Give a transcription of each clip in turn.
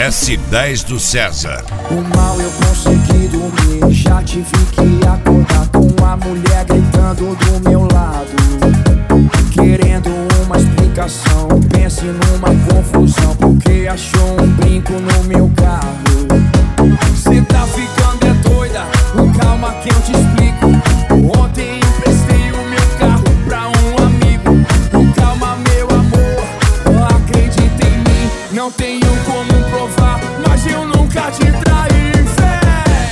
S10 do César. O mal eu consegui dormir, já tive que acordar com a mulher gritando do meu lado, querendo uma explicação. Pense numa confusão, porque achou um brinco no meu carro. Cê tá ficando é doida, calma que eu te explico. Ontem emprestei o meu carro pra um amigo. Calma meu amor, acredita em mim. Não tenho como provar, mas eu nunca te traí, fé.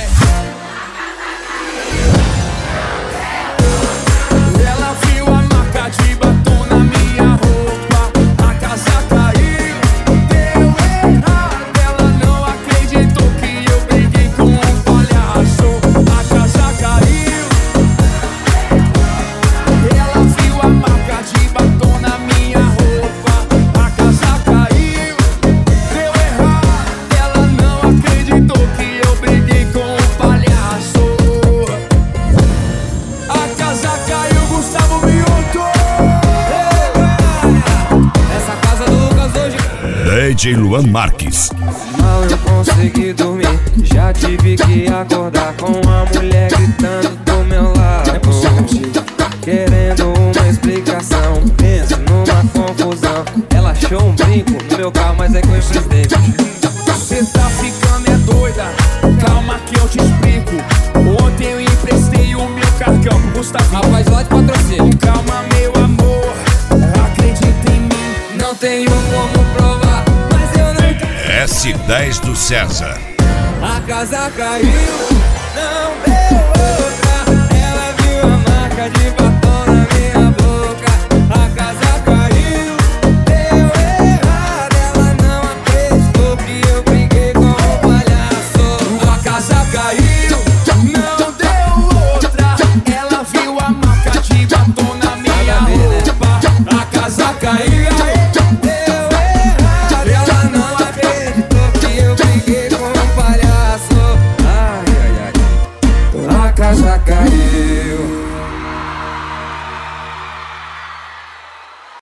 Ela viu a marca de batom na minha roupa, a casa caiu, deu errado. Ela não acreditou que eu briguei com um palhaço, a casa caiu. Ela viu a marca de batom na minha roupa, a casa caiu, deu errado. Ela não acreditou que eu briguei com um palhaço, a casa caiu. Gustavo Mioto. Essa casa do Lucas hoje. DJ Luan Marques. Mal eu consegui dormir, já tive que acordar com a mulher gritando do meu lado, querendo uma explicação. Penso numa confusão. Ela achou um brinco no meu carro, mas é que eu emprestei. Cê tá ficando é doida, calma que eu te explico. Ontem eu emprestei o meu cargão pro Gustavo. Rapaz, lá de patrocínio. Calma meu amor, acredita em mim. Não tenho como provar, mas eu não. S10 do César. A casa caiu, não deu outra. Ela viu a marca de batom na minha boca. A casa caiu, deu errado. Ela não acreditou que eu briguei com o palhaço. A casa caiu, não deu outra. Ela viu a marca de batom na minha roupa, a casa caiu, Deu errado. Ela não acreditou que eu briguei com o palhaço. Ai, ai, ai. A casa caiu.